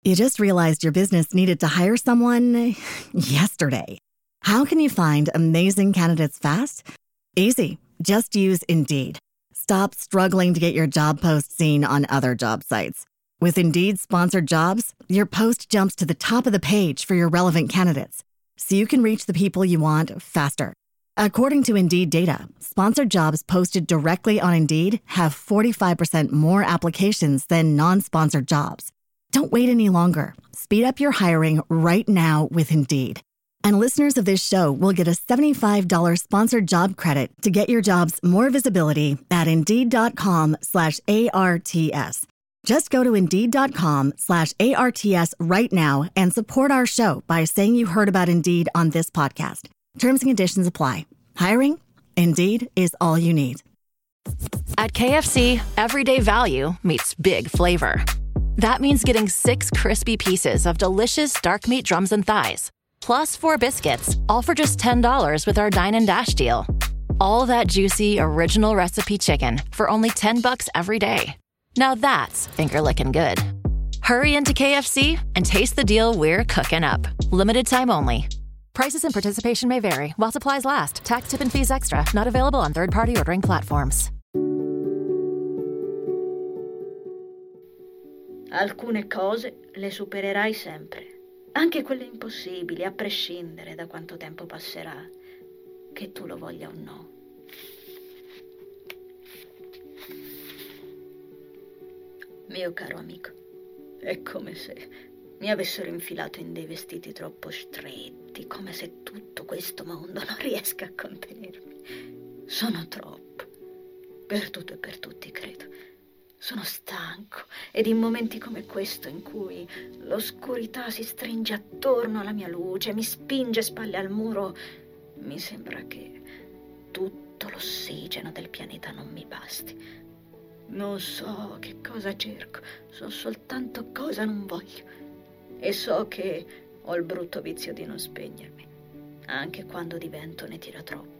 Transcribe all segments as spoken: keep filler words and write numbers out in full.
You just realized your business needed to hire someone yesterday. How can you find amazing candidates fast? Easy. Just use Indeed. Stop struggling to get your job post seen on other job sites. With Indeed sponsored jobs, your post jumps to the top of the page for your relevant candidates, so you can reach the people you want faster. According to Indeed data, sponsored jobs posted directly on Indeed have forty-five percent more applications than non-sponsored jobs. Don't wait any longer. Speed up your hiring right now with Indeed. And listeners of this show will get a seventy-five dollars sponsored job credit to get your jobs more visibility at Indeed.com slash ARTS. Just go to Indeed.com slash ARTS right now and support our show by saying you heard about Indeed on this podcast. Terms and conditions apply. Hiring? Indeed is all you need. At K F C, everyday value meets big flavor. That means getting six crispy pieces of delicious dark meat drums and thighs, plus four biscuits, all for just ten dollars with our Dine and Dash deal. All that juicy, original recipe chicken for only ten bucks every day. Now that's finger-licking good. Hurry into K F C and taste the deal we're cooking up. Limited time only. Prices and participation may vary while supplies last. Tax, tip, and fees extra. Not available on third-party ordering platforms. Alcune cose le supererai sempre, anche quelle impossibili, a prescindere da quanto tempo passerà, che tu lo voglia o no. Mio caro amico, è come se mi avessero infilato in dei vestiti troppo stretti, come se tutto questo mondo non riesca a contenermi. Sono troppo, per tutto e per tutti, credo. Sono stanco ed in momenti come questo, in cui l'oscurità si stringe attorno alla mia luce, mi spinge spalle al muro, mi sembra che tutto l'ossigeno del pianeta non mi basti. Non so che cosa cerco, so soltanto cosa non voglio. E so che ho il brutto vizio di non spegnermi, anche quando di vento ne tira troppo.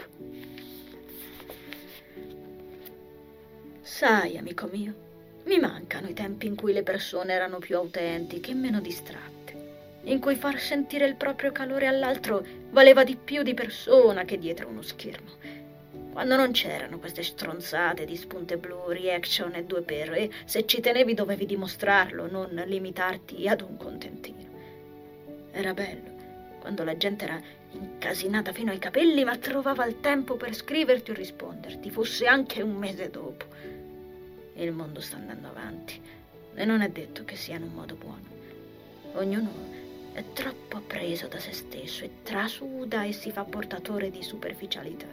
Sai, amico mio, mi mancano i tempi in cui le persone erano più autentiche e meno distratte, in cui far sentire il proprio calore all'altro valeva di più di persona che dietro uno schermo, quando non c'erano queste stronzate di spunte blu, reaction e due per, e se ci tenevi dovevi dimostrarlo, non limitarti ad un contentino. Era bello quando la gente era incasinata fino ai capelli ma trovava il tempo per scriverti o risponderti, fosse anche un mese dopo. Il mondo sta andando avanti e non è detto che sia in un modo buono. Ognuno è troppo preso da se stesso e trasuda e si fa portatore di superficialità.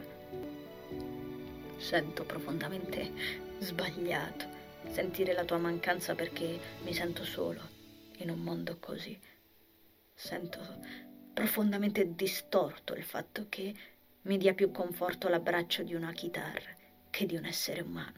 Sento profondamente sbagliato sentire la tua mancanza perché mi sento solo in un mondo così. Sento profondamente distorto il fatto che mi dia più conforto l'abbraccio di una chitarra che di un essere umano.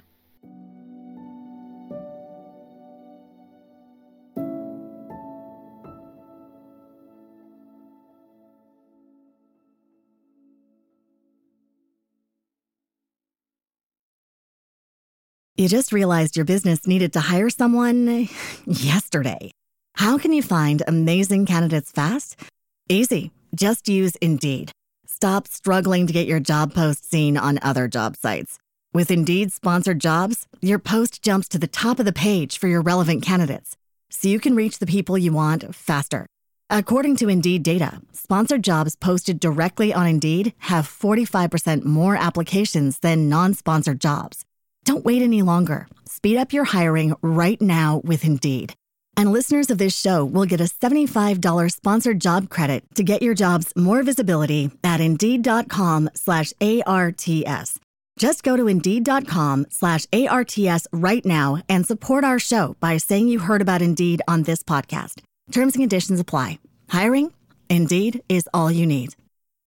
You just realized your business needed to hire someone yesterday. How can you find amazing candidates fast? Easy. Just use Indeed. Stop struggling to get your job post seen on other job sites. With Indeed sponsored jobs, your post jumps to the top of the page for your relevant candidates, so you can reach the people you want faster. According to Indeed data, sponsored jobs posted directly on Indeed have forty-five percent more applications than non-sponsored jobs. Don't wait any longer. Speed up your hiring right now with Indeed. And listeners of this show will get a seventy-five dollars sponsored job credit to get your jobs more visibility at Indeed.com slash ARTS. Just go to Indeed.com slash ARTS right now and support our show by saying you heard about Indeed on this podcast. Terms and conditions apply. Hiring? Indeed is all you need.